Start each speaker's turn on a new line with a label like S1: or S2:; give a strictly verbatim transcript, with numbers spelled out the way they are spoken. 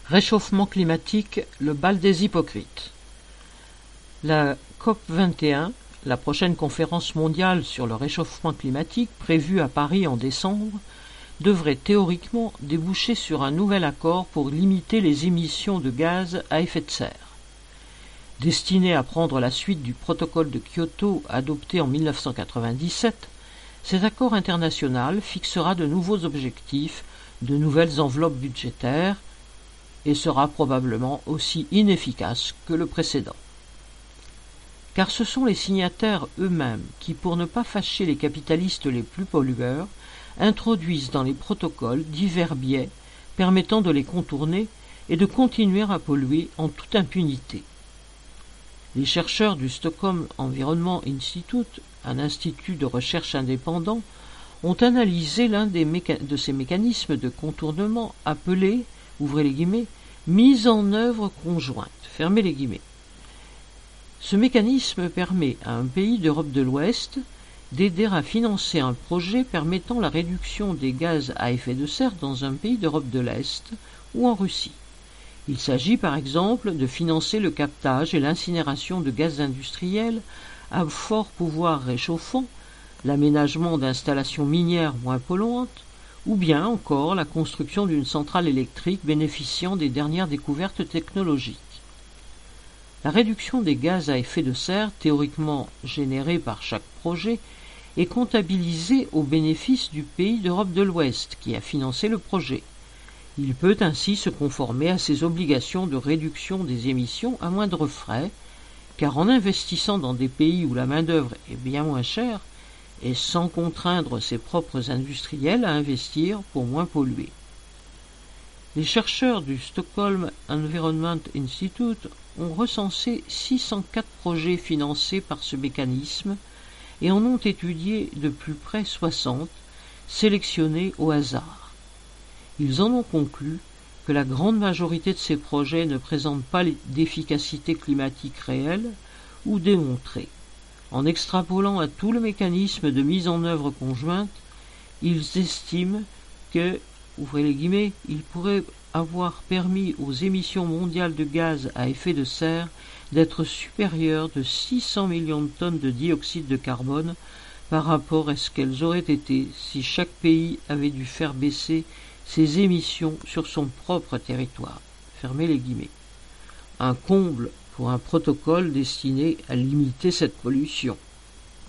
S1: Réchauffement climatique, le bal des hypocrites. La COP vingt et un, la prochaine conférence mondiale sur le réchauffement climatique prévue à Paris en décembre, devrait théoriquement déboucher sur un nouvel accord pour limiter les émissions de gaz à effet de serre. Destiné à prendre la suite du protocole de Kyoto adopté en mille neuf cent quatre-vingt-dix-sept, cet accord international fixera de nouveaux objectifs, de nouvelles enveloppes budgétaires, et sera probablement aussi inefficace que le précédent. Car ce sont les signataires eux-mêmes qui, pour ne pas fâcher les capitalistes les plus pollueurs, introduisent dans les protocoles divers biais permettant de les contourner et de continuer à polluer en toute impunité. Les chercheurs du Stockholm Environment Institute, un institut de recherche indépendant, ont analysé l'un des méca- de ces mécanismes de contournement appelés, ouvrez les guillemets, mise en œuvre conjointe, fermez les guillemets. Ce mécanisme permet à un pays d'Europe de l'Ouest d'aider à financer un projet permettant la réduction des gaz à effet de serre dans un pays d'Europe de l'Est ou en Russie. Il s'agit par exemple de financer le captage et l'incinération de gaz industriels à fort pouvoir réchauffant, l'aménagement d'installations minières moins polluantes, ou bien encore la construction d'une centrale électrique bénéficiant des dernières découvertes technologiques. La réduction des gaz à effet de serre, théoriquement générée par chaque projet, est comptabilisée au bénéfice du pays d'Europe de l'Ouest qui a financé le projet. Il peut ainsi se conformer à ses obligations de réduction des émissions à moindre frais, car en investissant dans des pays où la main-d'œuvre est bien moins chère, et sans contraindre ses propres industriels à investir pour moins polluer. Les chercheurs du Stockholm Environment Institute ont recensé six cent quatre projets financés par ce mécanisme et en ont étudié de plus près soixante, sélectionnés au hasard. Ils en ont conclu que la grande majorité de ces projets ne présentent pas d'efficacité climatique réelle ou démontrée. En extrapolant à tout le mécanisme de mise en œuvre conjointe, ils estiment que, ouvrez les guillemets, il pourrait avoir permis aux émissions mondiales de gaz à effet de serre d'être supérieures de six cents millions de tonnes de dioxyde de carbone par rapport à ce qu'elles auraient été si chaque pays avait dû faire baisser ses émissions sur son propre territoire. Fermez les guillemets. Un comble pour un protocole destiné à limiter cette pollution.